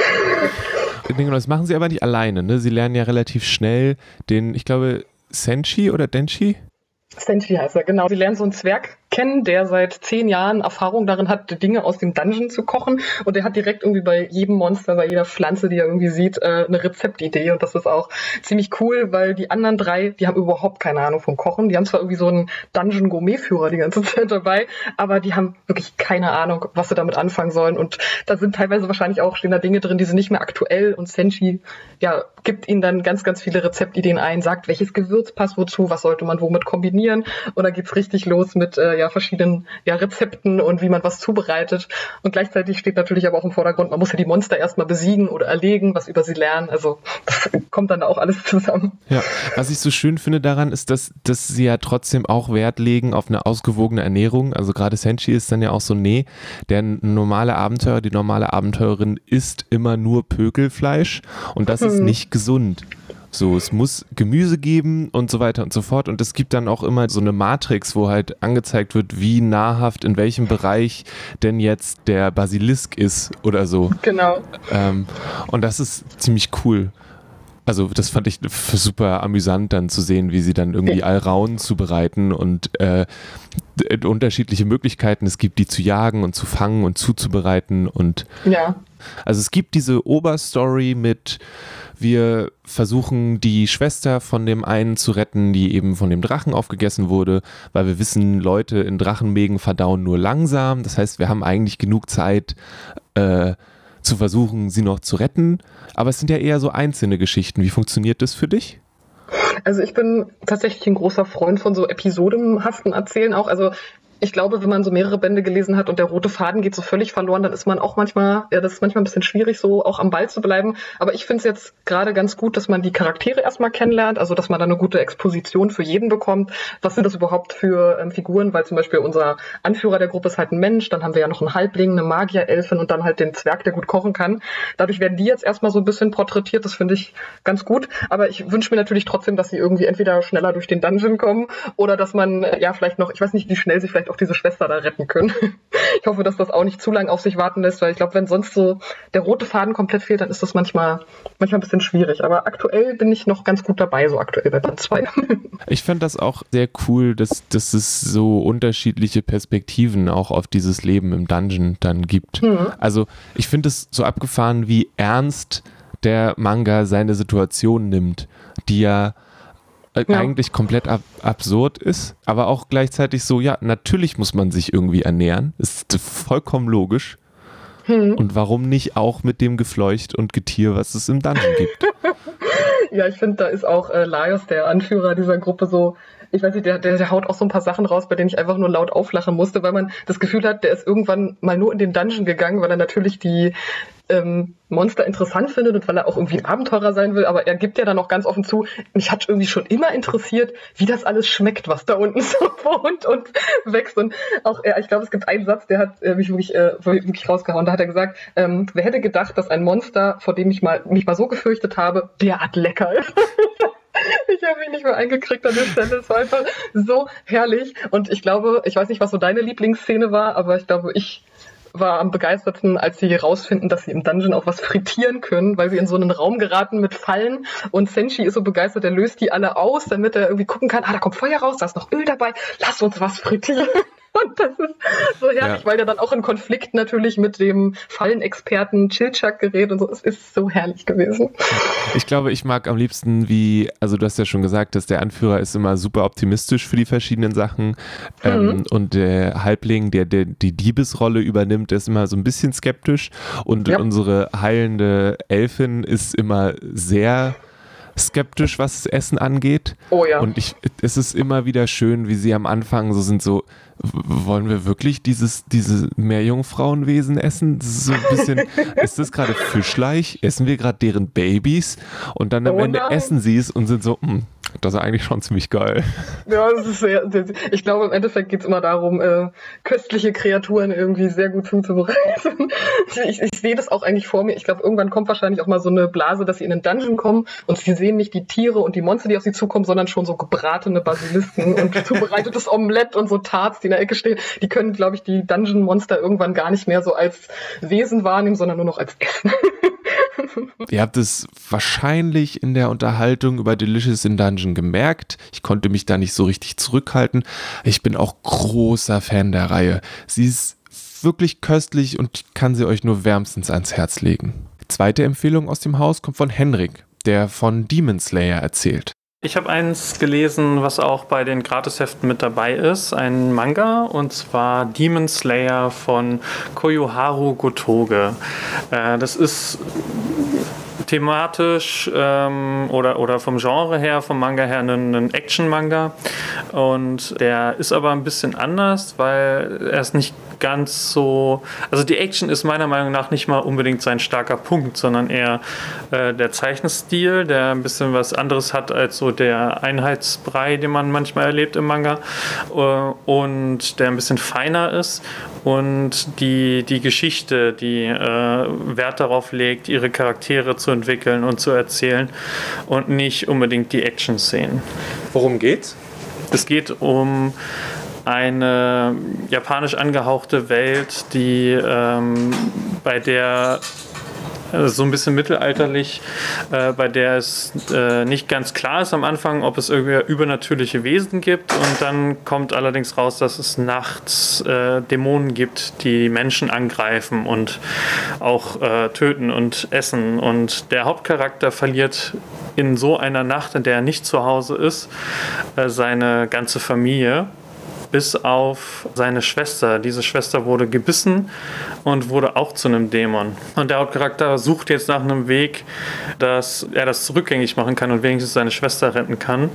Speaker 1: Das machen sie aber nicht alleine, ne? Sie lernen ja relativ schnell den, ich glaube, Senshi oder Denshi?
Speaker 3: Senshi heißt er, genau. Sie lernen so einen Zwerg kennen, der seit zehn Jahren Erfahrung darin hat, Dinge aus dem Dungeon zu kochen. Und der hat direkt irgendwie bei jedem Monster, bei jeder Pflanze, die er irgendwie sieht, äh, eine Rezeptidee. Und das ist auch ziemlich cool, weil die anderen drei, die haben überhaupt keine Ahnung vom Kochen. Die haben zwar irgendwie so einen Dungeon-Gourmet-Führer die ganze Zeit dabei, aber die haben wirklich keine Ahnung, was sie damit anfangen sollen. Und da sind teilweise wahrscheinlich auch, stehen da Dinge drin, die sind nicht mehr aktuell. Und Senshi, ja, gibt ihnen dann ganz, ganz viele Rezeptideen ein, sagt, welches Gewürz passt wozu, was sollte man womit kombinieren. Und dann geht's richtig los mit, äh, ja, verschiedenen ja, Rezepten und wie man was zubereitet. Und gleichzeitig steht natürlich aber auch im Vordergrund, man muss ja die Monster erstmal besiegen oder erlegen, was über sie lernen. Also das kommt dann auch alles zusammen.
Speaker 1: Ja, was ich so schön finde daran ist, dass, dass sie ja trotzdem auch Wert legen auf eine ausgewogene Ernährung. Also gerade Senshi ist dann ja auch so, nee, der normale Abenteurer, die normale Abenteurerin isst immer nur Pökelfleisch und das hm. ist nicht gesund. So, es muss Gemüse geben und so weiter und so fort. Und es gibt dann auch immer so eine Matrix, wo halt angezeigt wird, wie nahrhaft in welchem Bereich denn jetzt der Basilisk ist oder so.
Speaker 3: Genau.
Speaker 1: Ähm, und das ist ziemlich cool. Also das fand ich super amüsant dann zu sehen, wie sie dann irgendwie Alraun zubereiten und äh, unterschiedliche Möglichkeiten es gibt, die zu jagen und zu fangen und zuzubereiten. Und
Speaker 3: ja.
Speaker 1: Also es gibt diese Oberstory mit, wir versuchen die Schwester von dem einen zu retten, die eben von dem Drachen aufgegessen wurde, weil wir wissen, Leute in Drachenmägen verdauen nur langsam. Das heißt, wir haben eigentlich genug Zeit, äh, zu versuchen, sie noch zu retten. Aber es sind ja eher so einzelne Geschichten. Wie funktioniert das für dich?
Speaker 3: Also ich bin tatsächlich ein großer Freund von so episodenhaften Erzählen auch. Also ich glaube, wenn man so mehrere Bände gelesen hat und der rote Faden geht so völlig verloren, dann ist man auch manchmal, ja, das ist manchmal ein bisschen schwierig, so auch am Ball zu bleiben. Aber ich finde es jetzt gerade ganz gut, dass man die Charaktere erstmal kennenlernt, also dass man da eine gute Exposition für jeden bekommt. Was sind das überhaupt für ähm, Figuren? Weil zum Beispiel unser Anführer der Gruppe ist halt ein Mensch, dann haben wir ja noch einen Halbling, eine Magierelfin und dann halt den Zwerg, der gut kochen kann. Dadurch werden die jetzt erstmal so ein bisschen porträtiert, das finde ich ganz gut. Aber ich wünsche mir natürlich trotzdem, dass sie irgendwie entweder schneller durch den Dungeon kommen oder dass man äh, ja vielleicht noch, ich weiß nicht, wie schnell sie vielleicht auch diese Schwester da retten können. Ich hoffe, dass das auch nicht zu lange auf sich warten lässt, weil ich glaube, wenn sonst so der rote Faden komplett fehlt, dann ist das manchmal, manchmal ein bisschen schwierig. Aber aktuell bin ich noch ganz gut dabei, so aktuell bei Band zwei.
Speaker 1: Ich fand das auch sehr cool, dass, dass es so unterschiedliche Perspektiven auch auf dieses Leben im Dungeon dann gibt. Mhm. Also ich finde es so abgefahren, wie ernst der Manga seine Situation nimmt, die ja Ja. eigentlich komplett ab- absurd ist, aber auch gleichzeitig so, ja, natürlich muss man sich irgendwie ernähren, ist vollkommen logisch. Hm. Und warum nicht auch mit dem Gefleucht und Getier, was es im Dungeon gibt?
Speaker 3: Ja, ich finde, da ist auch äh, Laios, der Anführer dieser Gruppe, so, ich weiß nicht, der, der, der haut auch so ein paar Sachen raus, bei denen ich einfach nur laut auflachen musste, weil man das Gefühl hat, der ist irgendwann mal nur in den Dungeon gegangen, weil er natürlich die ähm, Monster interessant findet und weil er auch irgendwie ein Abenteurer sein will, aber er gibt ja dann auch ganz offen zu, mich hat irgendwie schon immer interessiert, wie das alles schmeckt, was da unten so wohnt und wächst. Und auch, äh, ich glaube, es gibt einen Satz, der hat äh, mich wirklich, äh, wirklich rausgehauen. Da hat er gesagt, ähm, wer hätte gedacht, dass ein Monster, vor dem ich mal, mich mal so gefürchtet habe, derart lecker ist. Ich habe mich nicht mehr eingekriegt an der Stelle. Es war einfach so herrlich. Und ich glaube, ich weiß nicht, was so deine Lieblingsszene war, aber ich glaube, ich war am begeistertsten, als sie rausfinden, dass sie im Dungeon auch was frittieren können, weil sie in so einen Raum geraten mit Fallen und Senshi ist so begeistert, der löst die alle aus, damit er irgendwie gucken kann, ah, da kommt Feuer raus, da ist noch Öl dabei, lass uns was frittieren. Und das ist so herrlich, ja. Weil der dann auch in Konflikt natürlich mit dem Fallenexperten Chilchak gerät und so. Es ist so herrlich gewesen.
Speaker 1: Ich glaube, ich mag am liebsten, wie, also du hast ja schon gesagt, dass der Anführer ist immer super optimistisch für die verschiedenen Sachen mhm. ähm, und der Halbling, der, der die Diebesrolle übernimmt, ist immer so ein bisschen skeptisch und ja. unsere heilende Elfin ist immer sehr skeptisch, was das Essen angeht.
Speaker 3: Oh ja.
Speaker 1: Und ich, es ist immer wieder schön, wie sie am Anfang so sind, so wollen wir wirklich dieses, diese Meerjungfrauenwesen essen? Das ist so ein bisschen, ist das gerade Fischleich? Essen wir gerade deren Babys? Und dann am
Speaker 3: Oh
Speaker 1: Ende
Speaker 3: nein.
Speaker 1: essen sie es und sind so, hm, das ist eigentlich schon ziemlich geil.
Speaker 3: Ja, das ist sehr, sehr, ich glaube, im Endeffekt geht es immer darum, äh, köstliche Kreaturen irgendwie sehr gut zuzubereiten. Ich, ich sehe das auch eigentlich vor mir. Ich glaube, irgendwann kommt wahrscheinlich auch mal so eine Blase, dass sie in einen Dungeon kommen und sie sehen nicht die Tiere und die Monster, die auf sie zukommen, sondern schon so gebratene Basilisken und zubereitetes Omelett und so Tarts, die in der Ecke stehen. Die können, glaube ich, die Dungeon-Monster irgendwann gar nicht mehr so als Wesen wahrnehmen, sondern nur noch als Essen.
Speaker 1: Ihr habt es wahrscheinlich in der Unterhaltung über Delicious in Dungeon gemerkt. Ich konnte mich da nicht so richtig zurückhalten. Ich bin auch großer Fan der Reihe. Sie ist wirklich köstlich und ich kann sie euch nur wärmstens ans Herz legen. Die zweite Empfehlung aus dem Haus kommt von Henrik, der von Demon Slayer erzählt.
Speaker 4: Ich habe eins gelesen, was auch bei den Gratisheften mit dabei ist, ein Manga, und zwar Demon Slayer von Koyoharu Gotoge. Äh, das ist thematisch ähm, oder, oder vom Genre her, vom Manga her, ein, ein Action-Manga. Und der ist aber ein bisschen anders, weil er ist nicht ganz so, also die Action ist meiner Meinung nach nicht mal unbedingt sein starker Punkt, sondern eher äh, der Zeichenstil, der ein bisschen was anderes hat als so der Einheitsbrei, den man manchmal erlebt im Manga, äh, und der ein bisschen feiner ist, und die, die Geschichte, die äh, Wert darauf legt, ihre Charaktere zu entwickeln und zu erzählen und nicht unbedingt die Action-Szenen.
Speaker 1: Worum geht's?
Speaker 4: Es geht um eine japanisch angehauchte Welt, die ähm, bei der also so ein bisschen mittelalterlich, äh, bei der es äh, nicht ganz klar ist am Anfang, ob es irgendwie übernatürliche Wesen gibt, und dann kommt allerdings raus, dass es nachts äh, Dämonen gibt, die Menschen angreifen und auch äh, töten und essen, und der Hauptcharakter verliert in so einer Nacht, in der er nicht zu Hause ist, äh, seine ganze Familie, bis auf seine Schwester. Diese Schwester wurde gebissen und wurde auch zu einem Dämon. Und der Hauptcharakter sucht jetzt nach einem Weg, dass er das rückgängig machen kann und wenigstens seine Schwester retten kann,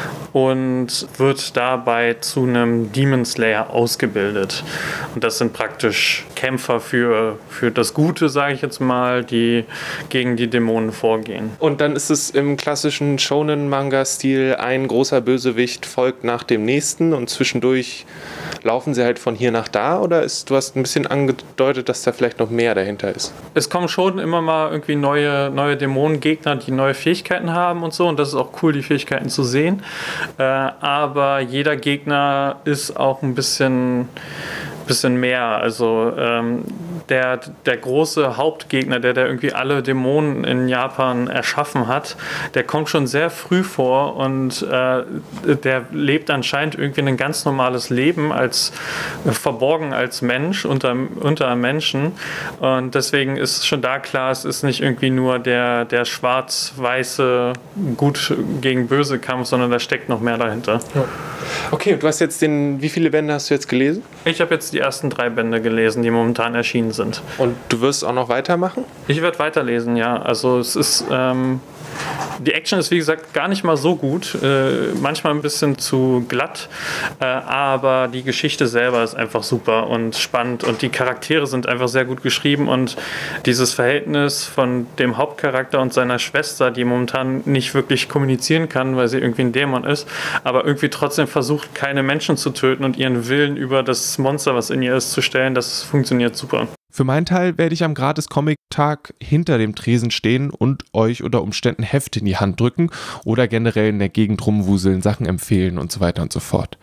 Speaker 4: und wird dabei zu einem Demon Slayer ausgebildet. Und das sind praktisch Kämpfer für, für das Gute, sage ich jetzt mal, die gegen die Dämonen vorgehen.
Speaker 1: Und dann ist es im klassischen Shonen-Manga-Stil, ein großer Bösewicht folgt nach dem nächsten und zwischendurch laufen sie halt von hier nach da, oder ist, du hast ein bisschen angedeutet, dass da vielleicht noch mehr dahinter ist?
Speaker 4: Es kommen schon immer mal irgendwie neue, neue Dämonengegner, die neue Fähigkeiten haben und so, und das ist auch cool, die Fähigkeiten zu sehen. Äh, aber jeder Gegner ist auch ein bisschen, bisschen mehr. Also ähm, der, der große Hauptgegner, der, der irgendwie alle Dämonen in Japan erschaffen hat, der kommt schon sehr früh vor, und äh, der lebt anscheinend irgendwie ein ganz normales Leben, als äh, verborgen als Mensch unter, unter einem Menschen. Und deswegen ist schon da klar, es ist nicht irgendwie nur der, der schwarz-weiße Gut gegen böse Kampf, sondern da steckt noch mehr dahinter.
Speaker 1: Ja. Okay, du hast jetzt den, wie viele Bände hast du jetzt gelesen?
Speaker 4: Ich habe jetzt die ersten drei Bände gelesen, die momentan erschienen sind.
Speaker 1: Und du wirst auch noch weitermachen?
Speaker 4: Ich werde weiterlesen, ja. Also es ist, ähm, die Action ist wie gesagt gar nicht mal so gut, äh, manchmal ein bisschen zu glatt, äh, aber die Geschichte selber ist einfach super und spannend, und die Charaktere sind einfach sehr gut geschrieben, und dieses Verhältnis von dem Hauptcharakter und seiner Schwester, die momentan nicht wirklich kommunizieren kann, weil sie irgendwie ein Dämon ist, aber irgendwie trotzdem versucht, keine Menschen zu töten und ihren Willen über das Monster, was in ihr ist, zu stellen, das funktioniert super.
Speaker 1: Für meinen Teil werde ich am Gratis-Comic-Tag hinter dem Tresen stehen und euch unter Umständen Hefte in die Hand drücken oder generell in der Gegend rumwuseln, Sachen empfehlen und so weiter und so fort.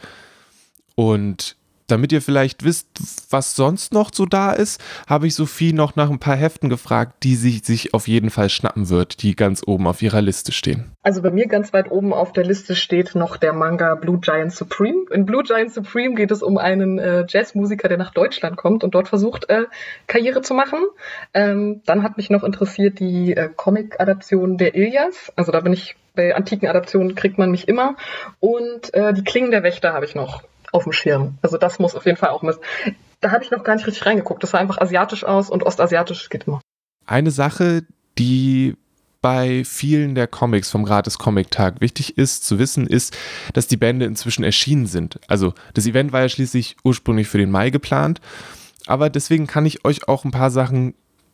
Speaker 1: Und damit ihr vielleicht wisst, was sonst noch so da ist, habe ich Sophie noch nach ein paar Heften gefragt, die sie sich auf jeden Fall schnappen wird, die ganz oben auf ihrer Liste stehen.
Speaker 3: Also bei mir ganz weit oben auf der Liste steht noch der Manga Blue Giant Supreme. In Blue Giant Supreme geht es um einen äh, Jazzmusiker, der nach Deutschland kommt und dort versucht, äh, Karriere zu machen. Ähm, dann hat mich noch interessiert die äh, Comic-Adaption der Ilias. Also da bin ich, bei antiken Adaptionen kriegt man mich immer. Und äh, die Klingen der Wächter habe ich noch auf dem Schirm. Also das muss auf jeden Fall auch mit. Da habe ich noch gar nicht richtig reingeguckt. Das sah einfach asiatisch aus, und ostasiatisch geht immer.
Speaker 1: Eine Sache, die bei vielen der Comics vom Gratis-Comic-Tag wichtig ist zu wissen, ist, dass die Bände inzwischen erschienen sind. Also das Event war ja schließlich ursprünglich für den Mai geplant, aber deswegen kann ich euch auch ein paar Sachen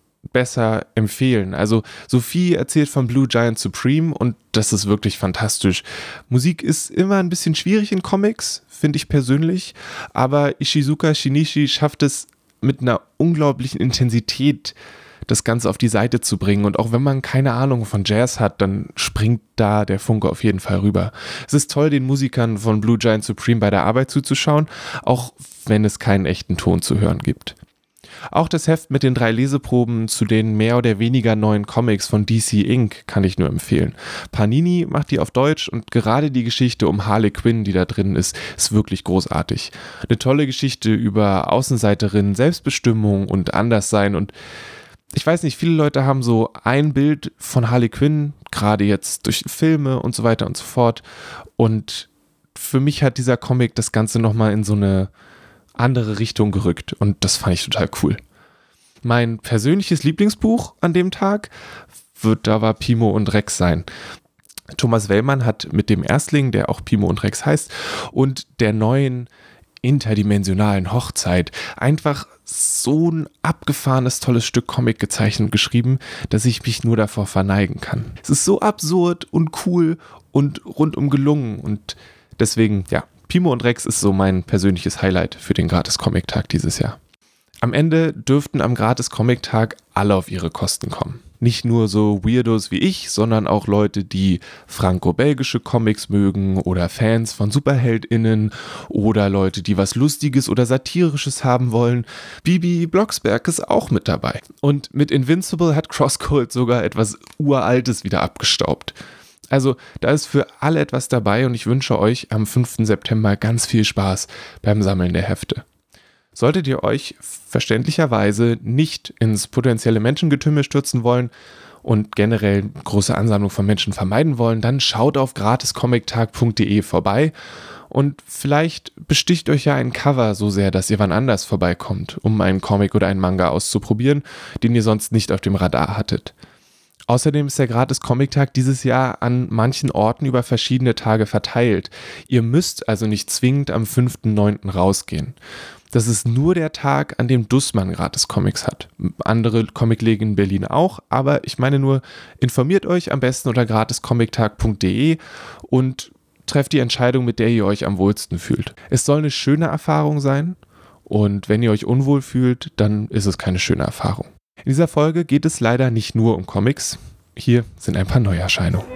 Speaker 1: besser empfehlen. Also Sophie erzählt von Blue Giant Supreme und das ist wirklich fantastisch. Musik ist immer ein bisschen schwierig in Comics, finde ich persönlich, aber Ishizuka Shinichi schafft es mit einer unglaublichen Intensität, das Ganze auf die Seite zu bringen. Und auch wenn man keine Ahnung von Jazz hat, dann springt da der Funke auf jeden Fall rüber. Es ist toll, den Musikern von Blue Giant Supreme bei der Arbeit zuzuschauen, auch wenn es keinen echten Ton zu hören gibt. Auch das Heft mit den drei Leseproben zu den mehr oder weniger neuen Comics von D C Incorporated kann ich nur empfehlen. Panini macht die auf Deutsch und gerade die Geschichte um Harley Quinn, die da drin ist, ist wirklich großartig. Eine tolle Geschichte über Außenseiterinnen, Selbstbestimmung und Anderssein und ich weiß nicht, viele Leute haben so ein Bild von Harley Quinn, gerade jetzt durch Filme und so weiter und so fort. Und für mich hat dieser Comic das Ganze nochmal in so eine andere Richtung gerückt und das fand ich total cool. Mein persönliches Lieblingsbuch an dem Tag wird da war Pimo und Rex sein. Thomas Wellmann hat mit dem Erstling, der auch Pimo und Rex heißt, und der neuen interdimensionalen Hochzeit einfach so ein abgefahrenes, tolles Stück Comic gezeichnet und geschrieben, dass ich mich nur davor verneigen kann. Es ist so absurd und cool und rundum gelungen und deswegen, ja, Pimo und Rex ist so mein persönliches Highlight für den Gratis-Comic-Tag dieses Jahr. Am Ende dürften am Gratis-Comic-Tag alle auf ihre Kosten kommen. Nicht nur so Weirdos wie ich, sondern auch Leute, die franco-belgische Comics mögen oder Fans von SuperheldInnen oder Leute, die was Lustiges oder Satirisches haben wollen. Bibi Blocksberg ist auch mit dabei. Und mit Invincible hat CrossCult sogar etwas Uraltes wieder abgestaubt. Also da ist für alle etwas dabei und ich wünsche euch am fünften September ganz viel Spaß beim Sammeln der Hefte. Solltet ihr euch verständlicherweise nicht ins potenzielle Menschengetümmel stürzen wollen und generell große Ansammlung von Menschen vermeiden wollen, dann schaut auf gratis comic tag punkt de vorbei und vielleicht besticht euch ja ein Cover so sehr, dass ihr wann anders vorbeikommt, um einen Comic oder einen Manga auszuprobieren, den ihr sonst nicht auf dem Radar hattet. Außerdem ist der Gratis-Comic-Tag dieses Jahr an manchen Orten über verschiedene Tage verteilt. Ihr müsst also nicht zwingend am fünften neunten rausgehen. Das ist nur der Tag, an dem Dussmann Gratis-Comics hat. Andere Comicläden in Berlin auch, aber ich meine nur, informiert euch am besten unter gratis comic tag punkt de und trefft die Entscheidung, mit der ihr euch am wohlsten fühlt. Es soll eine schöne Erfahrung sein und wenn ihr euch unwohl fühlt, dann ist es keine schöne Erfahrung. In dieser Folge geht es leider nicht nur um Comics. Hier sind ein paar Neuerscheinungen.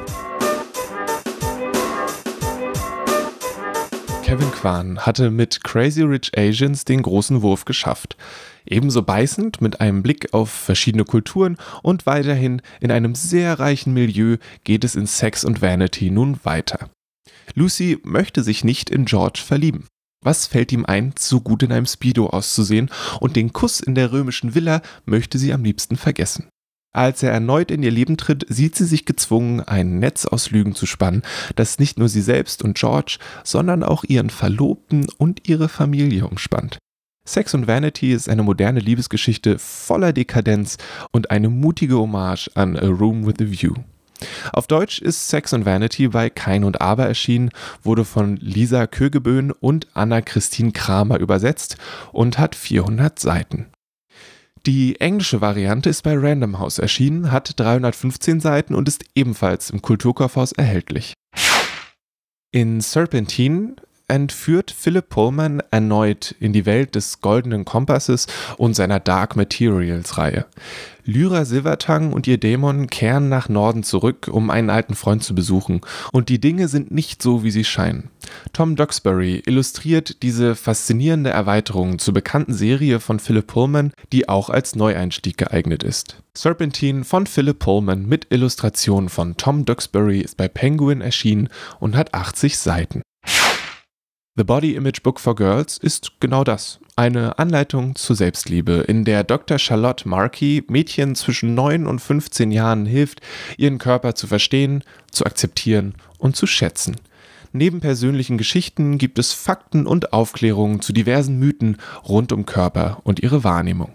Speaker 1: Kevin Kwan hatte mit Crazy Rich Asians den großen Wurf geschafft. Ebenso beißend mit einem Blick auf verschiedene Kulturen und weiterhin in einem sehr reichen Milieu geht es in Sex und Vanity nun weiter. Lucy möchte sich nicht in George verlieben. Was fällt ihm ein, so gut in einem Speedo auszusehen und den Kuss in der römischen Villa möchte sie am liebsten vergessen. Als er erneut in ihr Leben tritt, sieht sie sich gezwungen, ein Netz aus Lügen zu spannen, das nicht nur sie selbst und George, sondern auch ihren Verlobten und ihre Familie umspannt. Sex und Vanity ist eine moderne Liebesgeschichte voller Dekadenz und eine mutige Hommage an A Room with a View. Auf Deutsch ist Sex and Vanity bei Kein und Aber erschienen, wurde von Lisa Kögeböhn und Anna-Christine Kramer übersetzt und hat vierhundert Seiten. Die englische Variante ist bei Random House erschienen, hat dreihundertfünfzehn Seiten und ist ebenfalls im Kulturkaufhaus erhältlich. In Serpentine entführt Philip Pullman erneut in die Welt des Goldenen Kompasses und seiner Dark Materials-Reihe. Lyra Silvertongue und ihr Dämon kehren nach Norden zurück, um einen alten Freund zu besuchen. Und die Dinge sind nicht so, wie sie scheinen. Tom Duxbury illustriert diese faszinierende Erweiterung zur bekannten Serie von Philip Pullman, die auch als Neueinstieg geeignet ist. Serpentine von Philip Pullman mit Illustrationen von Tom Duxbury ist bei Penguin erschienen und hat achtzig Seiten. The Body Image Book for Girls ist genau das. Eine Anleitung zur Selbstliebe, in der Doktor Charlotte Markey Mädchen zwischen neun und fünfzehn Jahren hilft, ihren Körper zu verstehen, zu akzeptieren und zu schätzen. Neben persönlichen Geschichten gibt es Fakten und Aufklärungen zu diversen Mythen rund um Körper und ihre Wahrnehmung.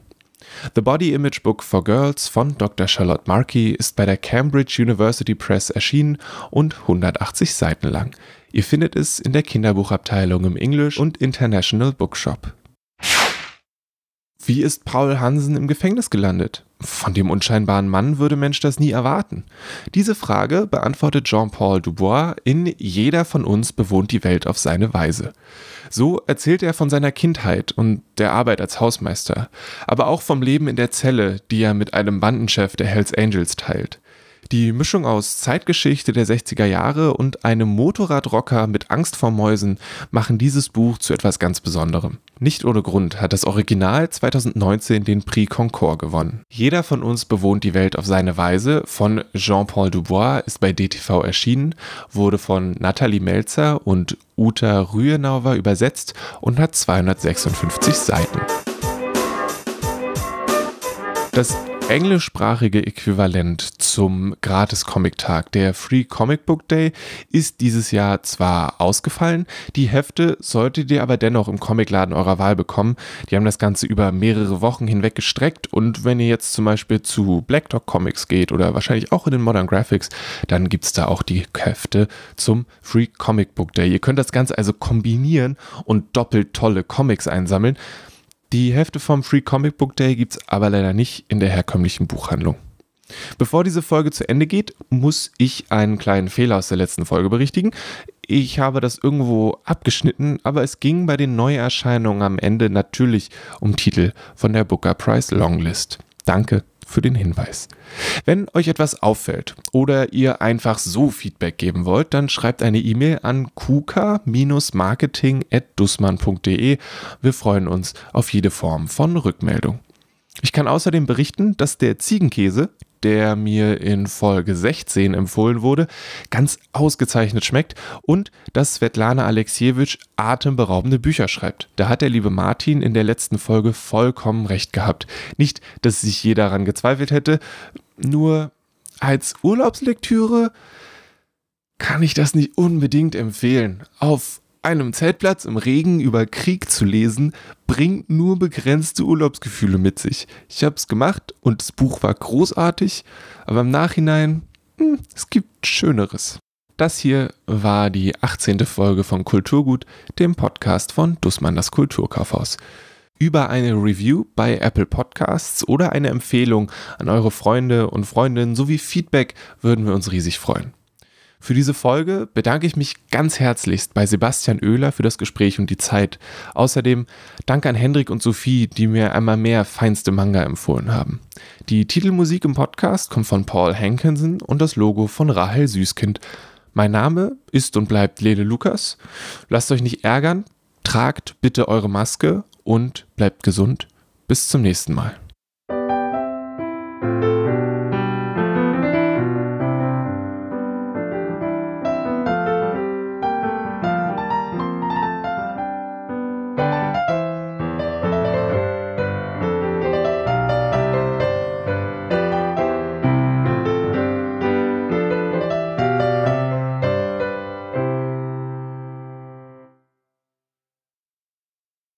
Speaker 1: The Body Image Book for Girls von Doktor Charlotte Markey ist bei der Cambridge University Press erschienen und hundertachtzig Seiten lang. Ihr findet es in der Kinderbuchabteilung im English und International Bookshop. Wie ist Paul Hansen im Gefängnis gelandet? Von dem unscheinbaren Mann würde Mensch das nie erwarten. Diese Frage beantwortet Jean-Paul Dubois in Jeder von uns bewohnt die Welt auf seine Weise. So erzählt er von seiner Kindheit und der Arbeit als Hausmeister, aber auch vom Leben in der Zelle, die er mit einem Bandenchef der Hells Angels teilt. Die Mischung aus Zeitgeschichte der sechziger Jahre und einem Motorradrocker mit Angst vor Mäusen machen dieses Buch zu etwas ganz Besonderem. Nicht ohne Grund hat das Original zweitausendneunzehn den Prix Goncourt gewonnen. Jeder von uns bewohnt die Welt auf seine Weise von Jean-Paul Dubois ist bei D T V erschienen, wurde von Nathalie Melzer und Uta Rühenauer übersetzt und hat zweihundertsechsundfünfzig Seiten. Das englischsprachige Äquivalent zum Gratis-Comic-Tag, der Free Comic Book Day, ist dieses Jahr zwar ausgefallen, die Hefte solltet ihr aber dennoch im Comicladen eurer Wahl bekommen. Die haben das Ganze über mehrere Wochen hinweg gestreckt und wenn ihr jetzt zum Beispiel zu Black Dog Comics geht oder wahrscheinlich auch in den Modern Graphics, dann gibt es da auch die Hefte zum Free Comic Book Day. Ihr könnt das Ganze also kombinieren und doppelt tolle Comics einsammeln. Die Hefte vom Free Comic Book Day gibt es aber leider nicht in der herkömmlichen Buchhandlung. Bevor diese Folge zu Ende geht, muss ich einen kleinen Fehler aus der letzten Folge berichtigen. Ich habe das irgendwo abgeschnitten, aber es ging bei den Neuerscheinungen am Ende natürlich um Titel von der Booker Prize Longlist. Danke für den Hinweis. Wenn euch etwas auffällt oder ihr einfach so Feedback geben wollt, dann schreibt eine E-Mail an kuka marketing at dussmann punkt de. Wir freuen uns auf jede Form von Rückmeldung. Ich kann außerdem berichten, dass der Ziegenkäse, der mir in Folge sechzehn empfohlen wurde, ganz ausgezeichnet schmeckt und dass Svetlana Alexievich atemberaubende Bücher schreibt. Da hat der liebe Martin in der letzten Folge vollkommen recht gehabt. Nicht, dass sich je daran gezweifelt hätte, nur als Urlaubslektüre kann ich das nicht unbedingt empfehlen. Auf einem Zeltplatz im Regen über Krieg zu lesen, bringt nur begrenzte Urlaubsgefühle mit sich. Ich habe es gemacht und das Buch war großartig, aber im Nachhinein, hm, es gibt Schöneres. Das hier war die achtzehnte Folge von Kulturgut, dem Podcast von Dussmann das Kulturkaufhaus. Über eine Review bei Apple Podcasts oder eine Empfehlung an eure Freunde und Freundinnen sowie Feedback würden wir uns riesig freuen. Für diese Folge bedanke ich mich ganz herzlichst bei Sebastian Oehler für das Gespräch und die Zeit. Außerdem danke an Hendrik und Sophie, die mir einmal mehr feinste Manga empfohlen haben. Die Titelmusik im Podcast kommt von Paul Hankinson und das Logo von Rahel Süßkind. Mein Name ist und bleibt Lele Lukas. Lasst euch nicht ärgern, tragt bitte eure Maske und bleibt gesund. Bis zum nächsten Mal.